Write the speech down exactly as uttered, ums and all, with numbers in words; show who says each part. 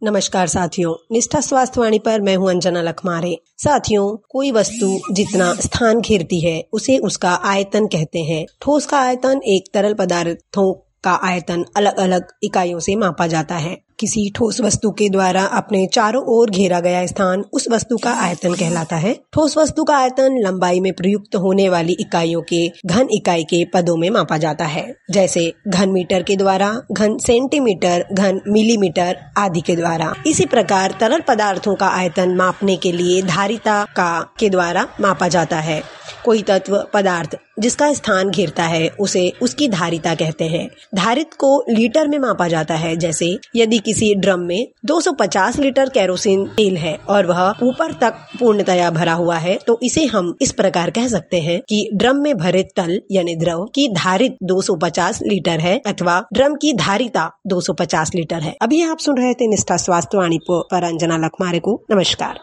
Speaker 1: नमस्कार साथियों, निष्ठा स्वास्थ्य वाणी पर मैं हूं अंजना लखमारे। साथियों, कोई वस्तु जितना स्थान घेरती है उसे उसका आयतन कहते हैं। ठोस का आयतन एक तरल पदार्थों का आयतन अलग अलग इकाइयों से मापा जाता है। किसी ठोस वस्तु के द्वारा अपने चारों ओर घेरा गया स्थान उस वस्तु का आयतन कहलाता है। ठोस वस्तु का आयतन लंबाई में प्रयुक्त होने वाली इकाइयों के घन इकाई के पदों में मापा जाता है, जैसे घन मीटर के द्वारा, घन सेंटीमीटर, घन मिलीमीटर आदि के द्वारा। इसी प्रकार तरल पदार्थों का आयतन मापने के लिए धारिता का के द्वारा मापा जाता है। कोई तत्व पदार्थ जिसका स्थान घेरता है उसे उसकी धारिता कहते हैं। धारित को लीटर में मापा जाता है। जैसे यदि किसी ड्रम में दो सौ पचास लीटर केरोसिन तेल है और वह ऊपर तक पूर्णतया भरा हुआ है, तो इसे हम इस प्रकार कह सकते हैं कि ड्रम में भरे तल यानी द्रव की धारित दो सौ पचास लीटर है अथवा ड्रम की धारिता दो सौ पचास लीटर है। अभी आप सुन रहे थे निष्ठा स्वास्थ्य वाणी पर अंजना लखमारे को। नमस्कार।